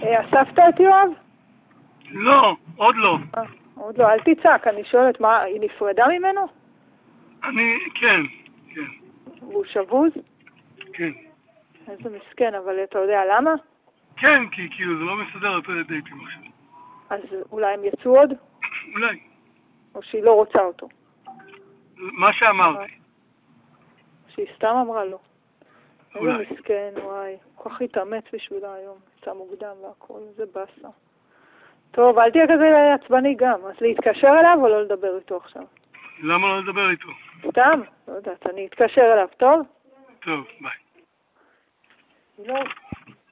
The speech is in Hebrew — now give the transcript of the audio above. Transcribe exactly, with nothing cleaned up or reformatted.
אספת את יואב? לא, עוד לא. אה, עוד לא, אל תצעק, אני שואלת, מה, היא נפרדה ממנו? אני, כן, כן. והוא שבוז? כן. איזה מסכן, אבל אתה יודע למה? כן, כי כאילו זה לא מסדר אותו לדייטים עכשיו. אז אולי הם יצאו עוד? אולי. או שהיא לא רוצה אותו? מה שאמרתי. שהיא סתם אמרה לו. איזה אולי. מסכן, וואי. כל כך התאמץ בשבילה היום. יצא מוקדם והכל, זה בסה. טוב, אל תהיה כזה עצבני גם. אז להתקשר אליו או לא לדבר איתו עכשיו? למה לא לדבר איתו? סתם? לא יודעת, אני אתקשר אליו, טוב? טוב, ביי. לא.